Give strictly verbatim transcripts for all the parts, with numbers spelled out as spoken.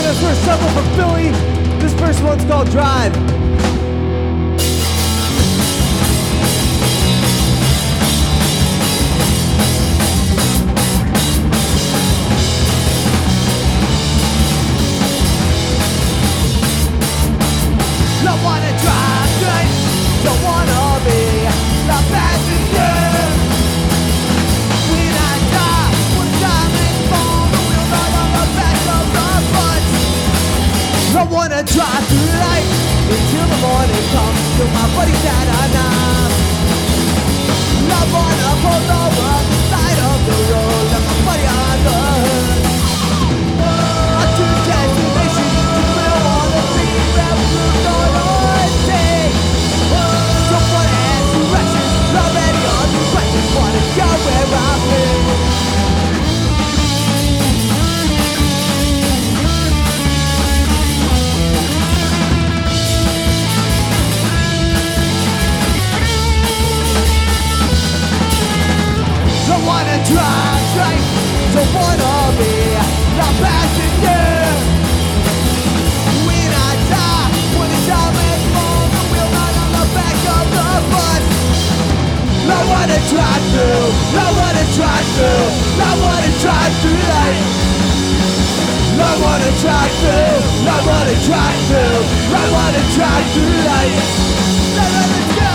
this first sample from Philly. This first one's called Drive. Don't wanna drive straight, don't wanna be the passenger. When I die, when time is born, the wheels are on the back of the bus. Don't wanna drive through life until the morning comes, till my buddy's had enough. Don't wanna pull over the side of the road, let my buddy on the hood. A true destination, you will wanna be revolutionary. Wanna go where I've been. Don't wanna drive straight, don't wanna be the passenger. When I die, when the time is long, the wheel not on the back of the bus. I wanna drive through, I wanna drive through, I wanna drive through life. I wanna drive through, I wanna drive through, I wanna drive through life. Let's go.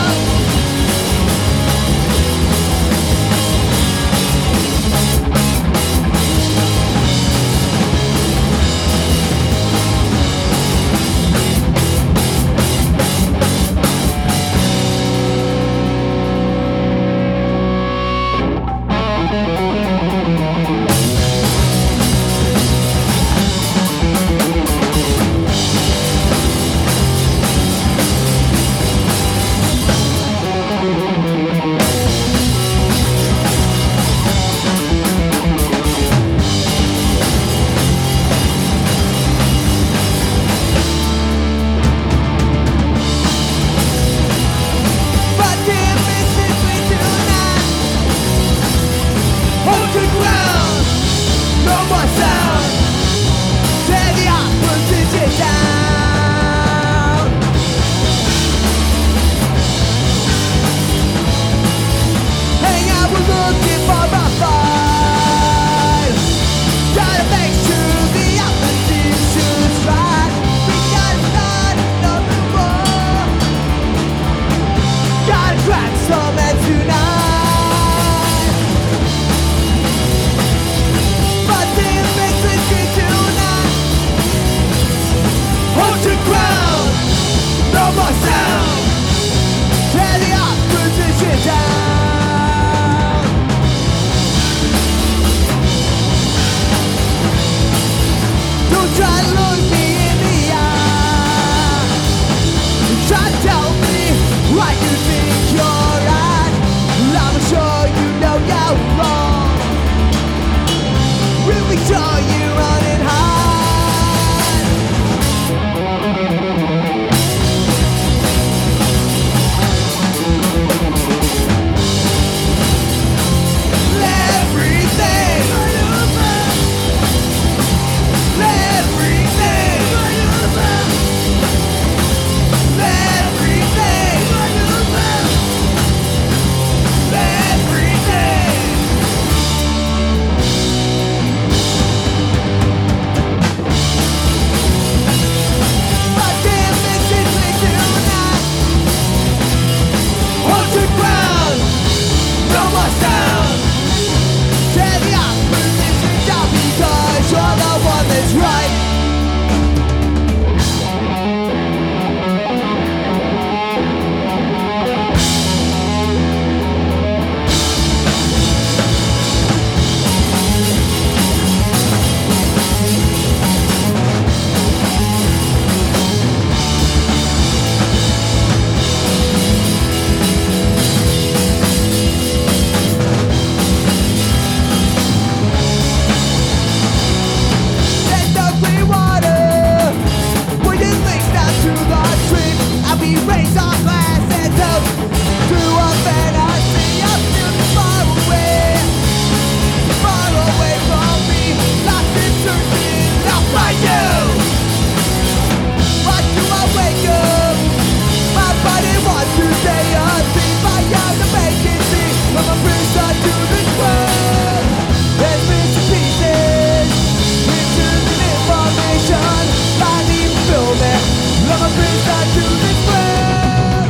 prisoner to this world.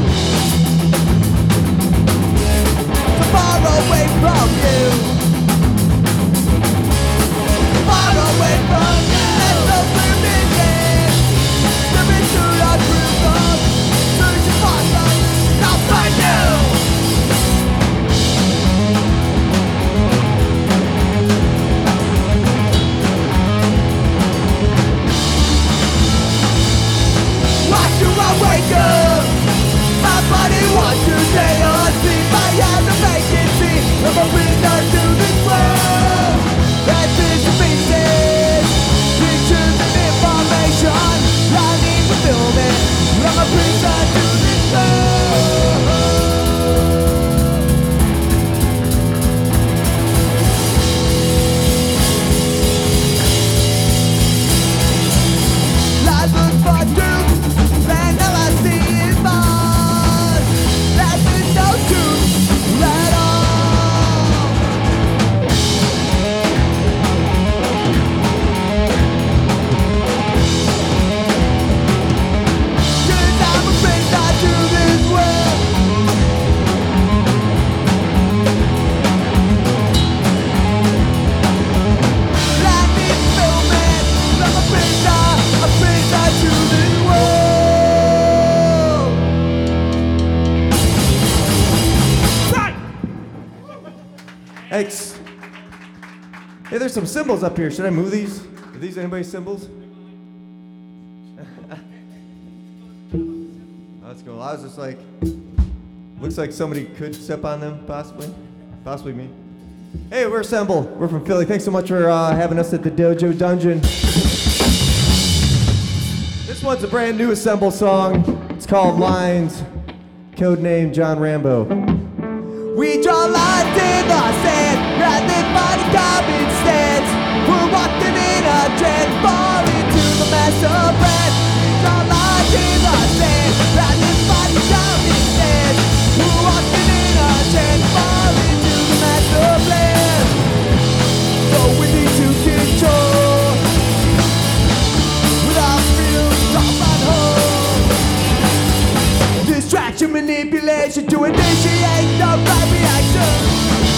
So far away from you. Far away from you. That's the forbidden. The pursuit of truth. Searching for something not for you. Why do I wake up? My body wants to stay asleep. I have the vacancy of a prisoner to this world. That disobedience, pictures and information, lining fulfillment. I'm a prisoner to this world. Lies look for truth, and all I see is bars. That is no truth at all. Cause I'm a prisoner to this world. Lightning fulfillment. I'm a prisoner, a prisoner to this world. Thanks. Hey, there's some symbols up here. Should I move these? Are these anybody's symbols? Oh, that's cool. I was just like, looks like somebody could step on them, possibly. Possibly me. Hey, we're Assemble. We're from Philly. Thanks so much for uh, having us at the Dojo Dungeon. This one's a brand new Assemble song. It's called Lines. Codename John Rambo. We draw lines in the sand, rather body common sense. We're walking in a trance, falling to the master plan. We draw lines in the sand, rather body common sense. We're walking in a trance, falling to the master plan. So we need to control, without feelings off on hold. Distraction, manipulation to initiate the right reaction.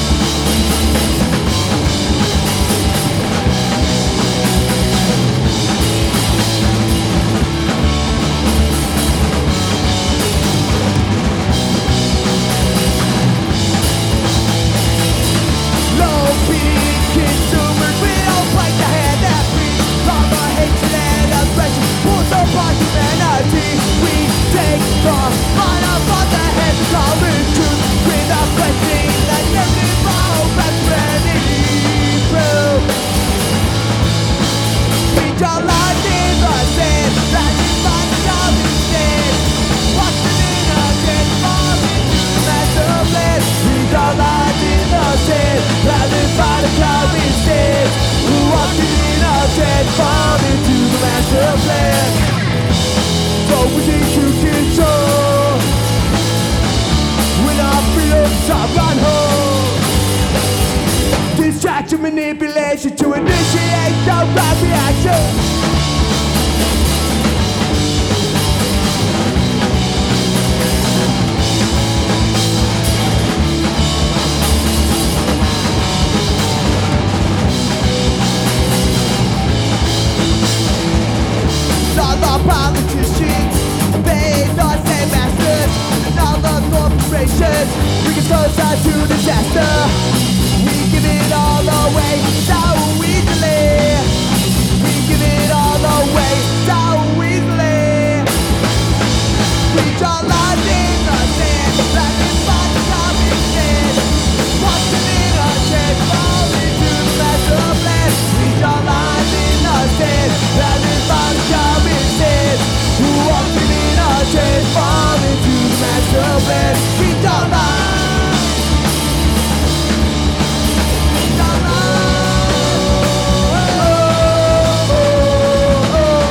Low beat consumers, we don't like the hand that breathes. Karma, hatred, and aggression pulls apart humanity. We take the mind up on the head to call it truth. Without questioning the negative, all back ready proof. We draw lines in the sand, rising by the common sense. Watching in a trance, falling to the master plan. We draw lines in the sand, rising by the common sense. Watching in a trance, falling to the master plan. So we need to control, when our freedoms are on hold. Distraction, manipulation to initiate the right reaction. All the politicians, they the same masters. And all the corporations, we get closer to disaster. We give it all away so easily. We give it all away so easily. We draw lines in the sand, like it's fun to come in sand. Watching in a trance, falling to the master plan. We draw lines in the sand, like it's fun to come in sand. Walking in a trance, falling to the master plan. We draw lines. We draw lines. Oh, oh, oh, oh.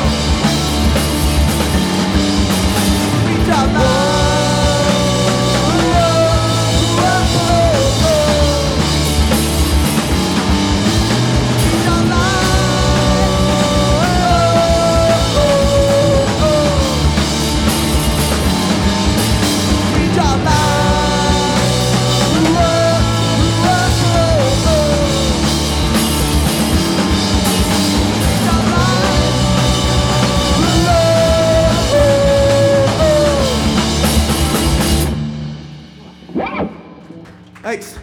We draw lines. Oh, oh, oh, oh. We draw lines. Oh, oh, oh, oh. Thanks.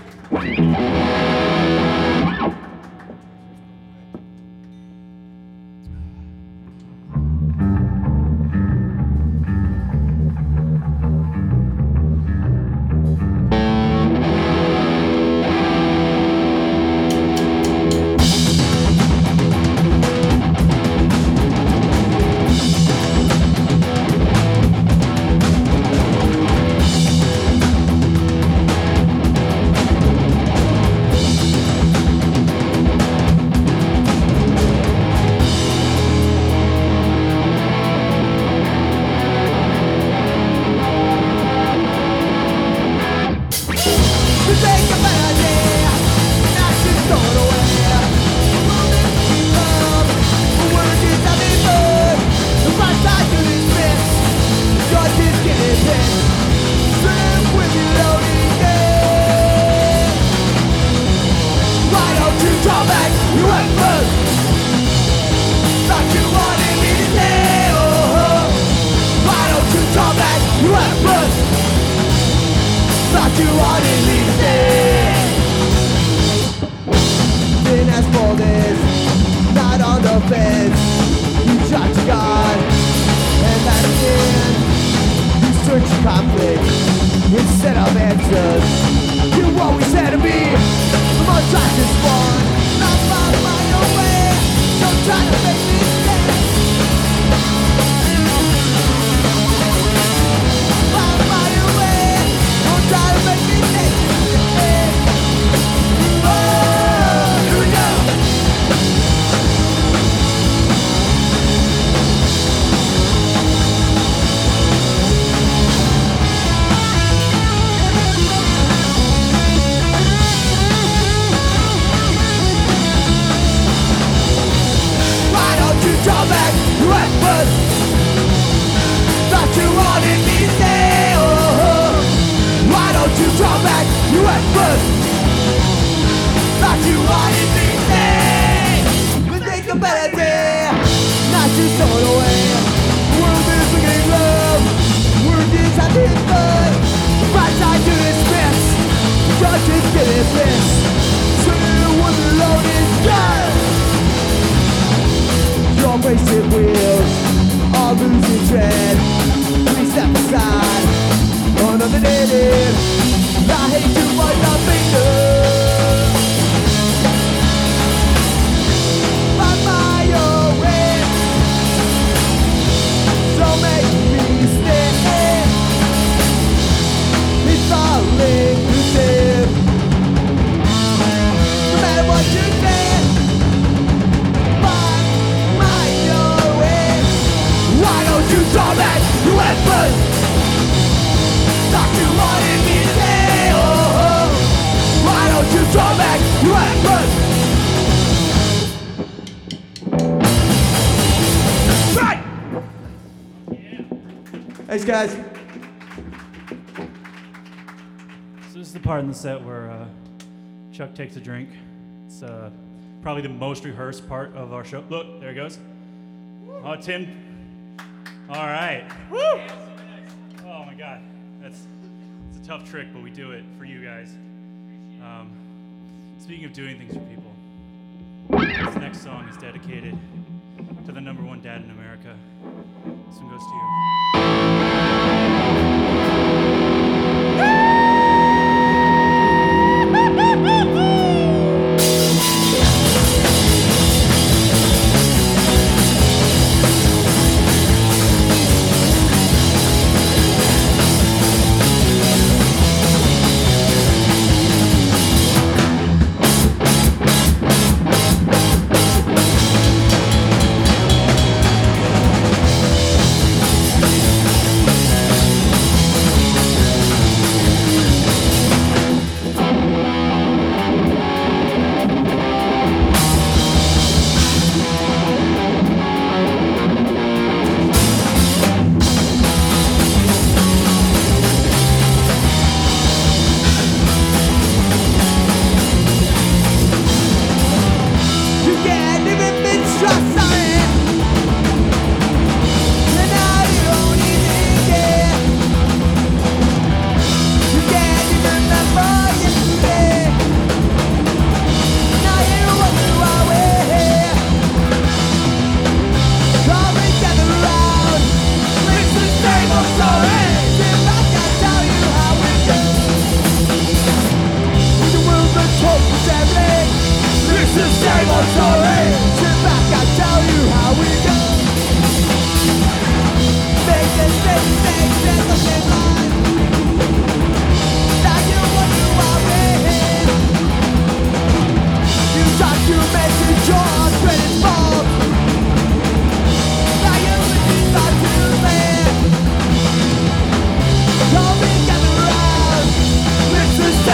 Thanks, guys. So this is the part in the set where uh, Chuck takes a drink. It's uh, probably the most rehearsed part of our show. Look, there it goes. Oh, Tim. All right. Woo! Oh my God, that's it's a tough trick, but we do it for you guys. Um, speaking of doing things for people, this next song is dedicated to the number one dad in America. This one goes to you. We'll be right back.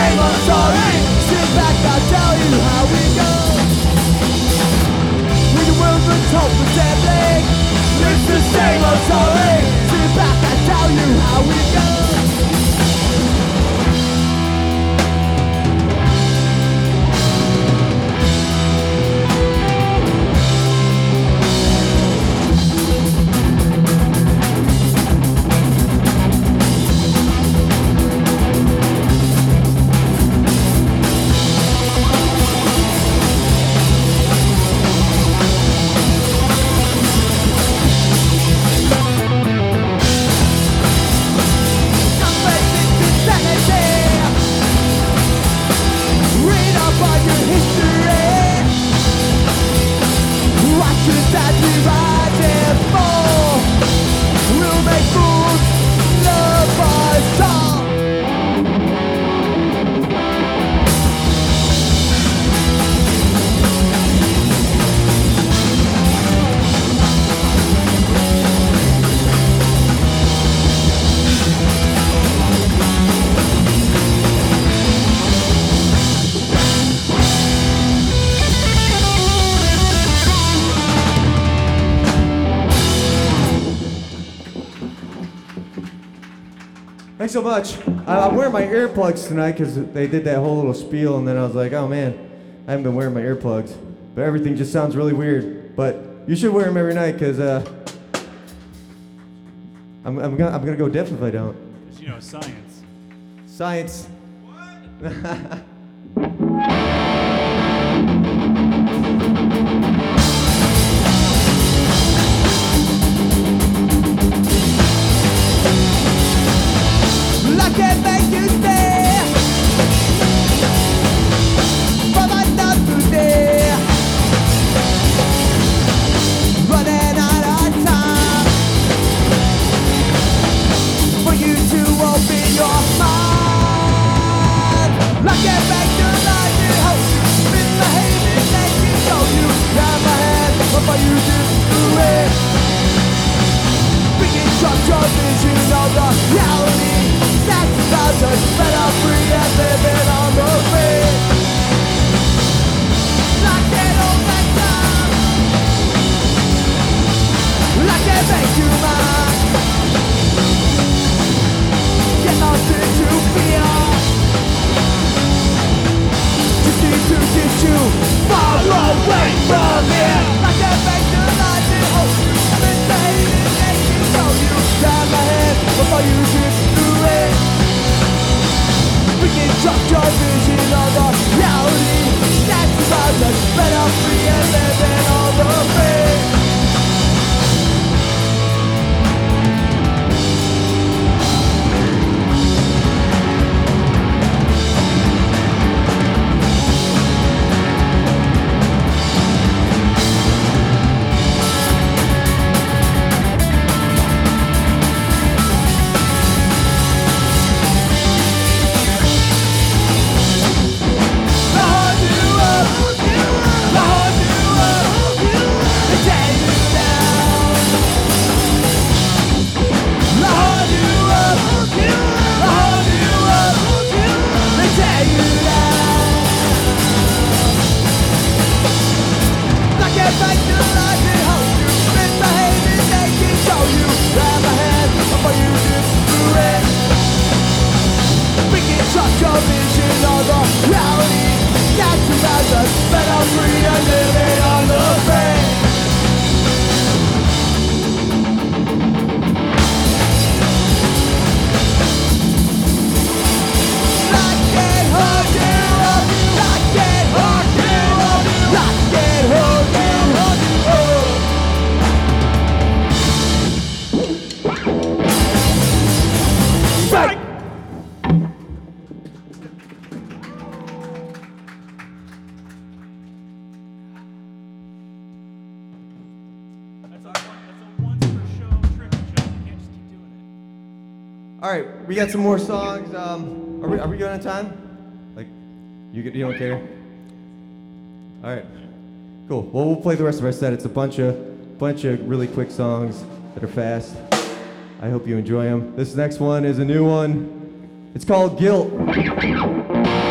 same old story. Sit back, I'll tell you how we go. When the world looks hopeless and bleak, it's the same old story. Sit back, I'll tell you how we go. Thanks so much. I, I'm wearing my earplugs tonight because they did that whole little spiel, and then I was like, oh man, I haven't been wearing my earplugs. But everything just sounds really weird. But you should wear them every night because uh, I'm, I'm gonna I'm gonna go deaf if I don't. Because you know science. Science. What? I can't make you stay for another day. Running out of time for you to open your mind. I can't make you lie to hope you misbehaving, they can show you. Grab my hand before you do it. We can trust your vision of the reality. That's about us, better free and living on the free. Like it all that time, like it make you mine. Get lost into fear. Just need to get you far away from here. Like it make you lie to hope you misbehaving, they can show you. Grab my hand before you drift through it. We can trust your vision of the reality that's about us, better free and living on the free. All right, we got some more songs. Um, are we are we good on time? Like, you you don't care? All right, cool. Well, we'll play the rest of our set. It's a bunch of bunch of really quick songs that are fast. I hope you enjoy them. This next one is a new one. It's called Guilt.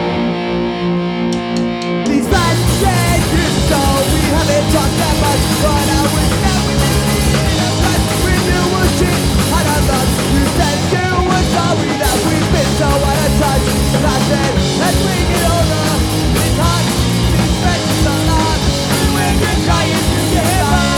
talk that much, but I wish that we lived in a place where you were cheap. And I love you said you were sorry that we've been so out of touch. And I said, let's bring it over. It's hard to keep these friendships alive, and when you're trying to get by.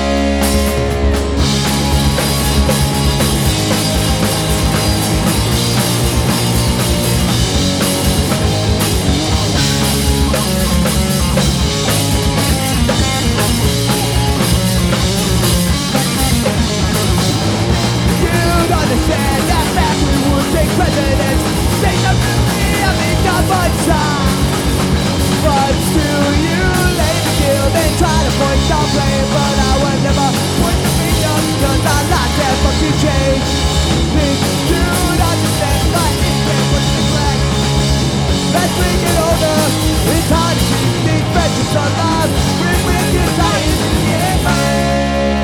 Understand that back we would take presidents. Say something to me, I mean not much time. But still you lay the kill, they try to point some blame, but I would never point the finger, cause I like that fucking change. Think you'd understand my instinct was neglect. Let's bring it over. It's hard to keep these friendships alive when we're just trying to get by.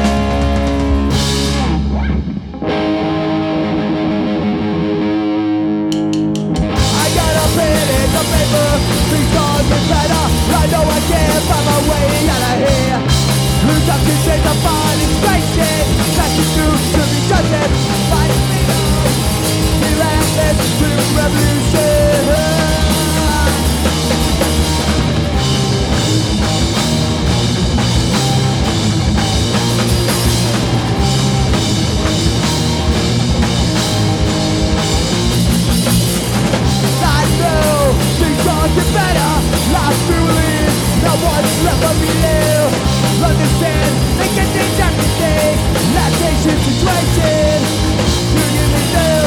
Things don't get better. I know I can't find my way out of here. Lose up to change the body's wasted. Crashing through to be judged. Fighting freedom. Relentless to revolution. Get better, life's cruelly, no one's left of you. Understand, they can change everything. Lactation situation, you give me new.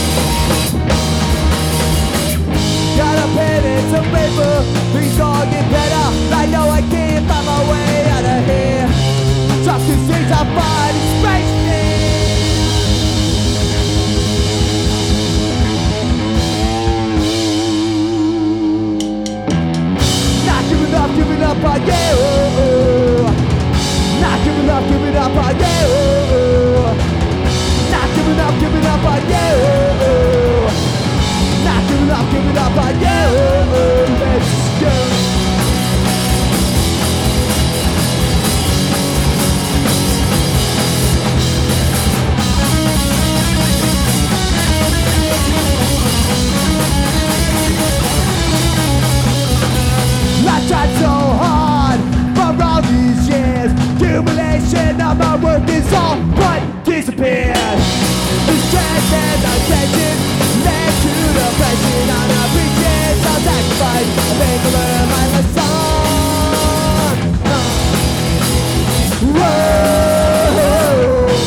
Got a pen and some paper, things all get better. I know I can't find my way out of here. Trust these things I find is crazy. Giving up on you. Not giving up, giving up on you. Not giving up, giving up on you. Not giving up, giving up on you. Let's go. I tried so hard for all these years. Accumulation of my work is all but disappeared. The stress and the tension led to depression. On a pretense of sacrifice, I think I learned my lesson. Whoa,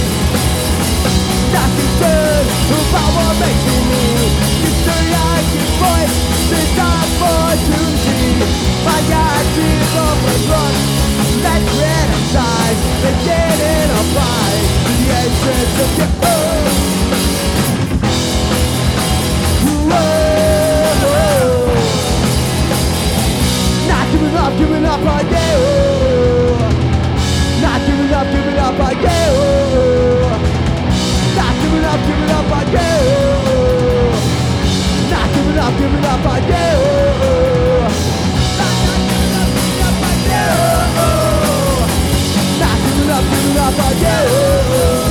nothing good, who power makes me move. It's the young voice, this opportunity. My God, people will run. Let's criticize, they didn't apply to the entrance of your own. Whoa, not giving up, giving up on you. Not giving up, giving up on you. Not giving up, giving up on you. Not giving up, giving up on you. Not giving up, giving up on you.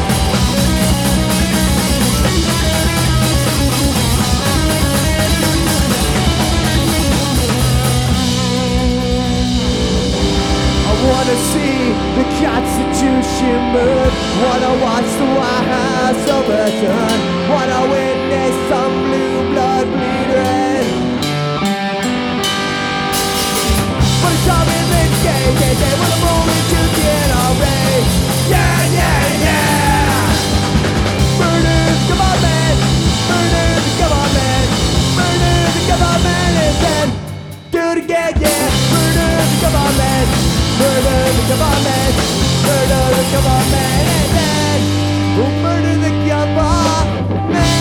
I wanna see the Constitution move. Wanna watch the White House overturn. Wanna witness some blue blood bleed red. But it's all in this game, they say, well, I'm only to get away. Yeah, yeah, yeah. Murder the government, murder the government, murder the government, and then do it again, yeah. Murder the government, murder the government, murder the government, and then we'll murder the government.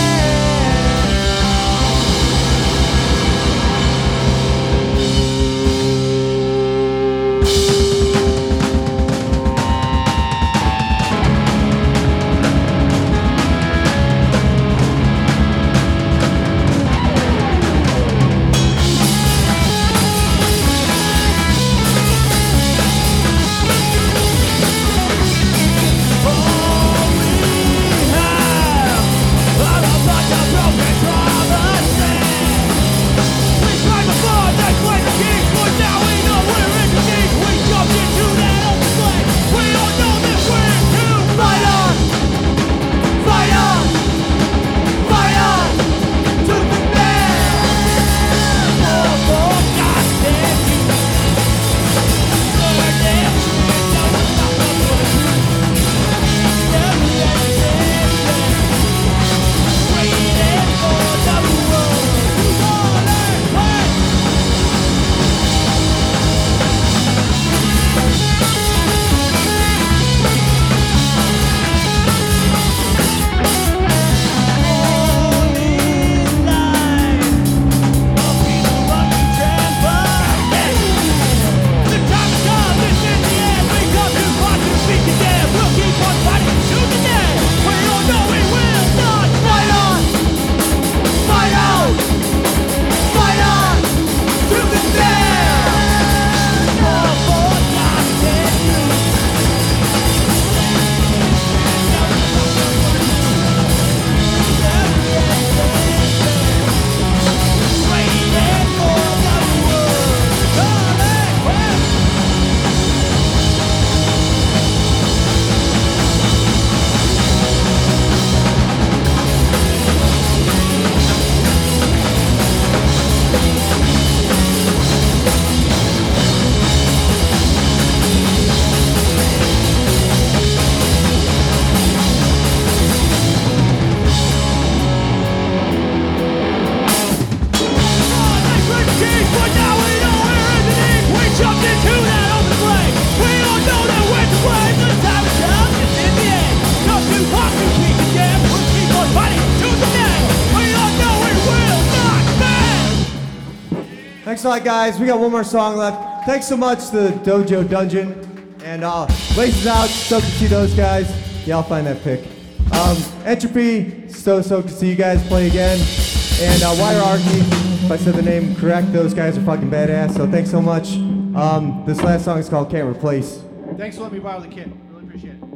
Thanks a lot, guys. We got one more song left. Thanks so much to Dojo Dungeon. And uh, Laces Out, stoked to see those guys. Yeah, I'll find that pic. Um, Entropy, so stoked to see you guys play again. And uh, Hierarchy, if I said the name correct, those guys are fucking badass. So thanks so much. Um, this last song is called Can't Replace. Thanks for letting me borrow the kit. Really appreciate it.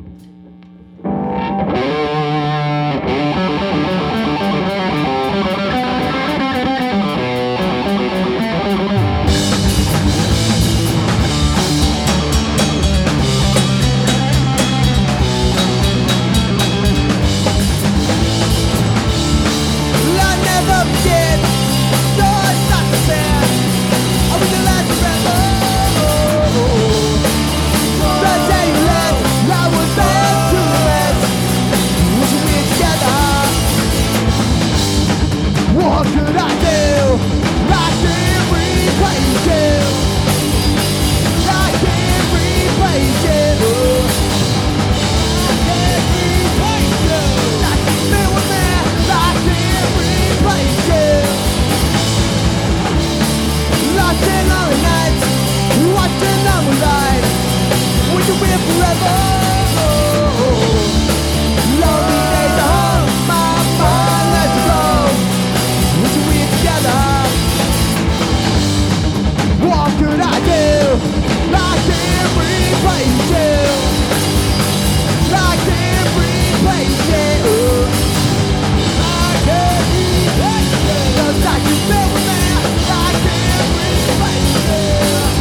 What could I do? I can't replace you. I can't replace you. I can't replace you. I can feel with me. I can't replace you. Lost in lonely nights, watching the moonlight. Would you be forever? Lonely days are home, my mind lets you go. What could I do? I can't replace you. I can't replace you. I can't replace you. Just like you feel with me, I can't replace you.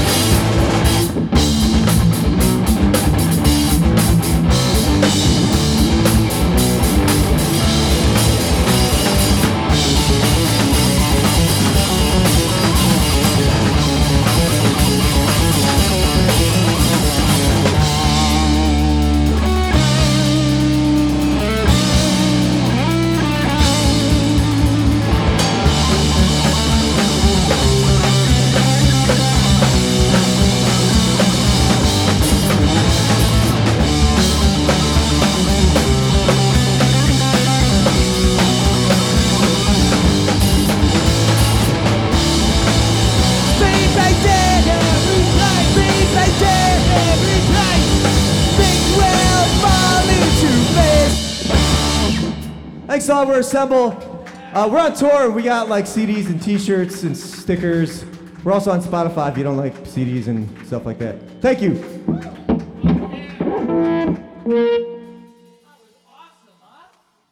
Thanks all, we're Assemble. Uh, we're on tour. We got like C Ds and t-shirts and stickers. We're also on Spotify if you don't like C Ds and stuff like that. Thank you.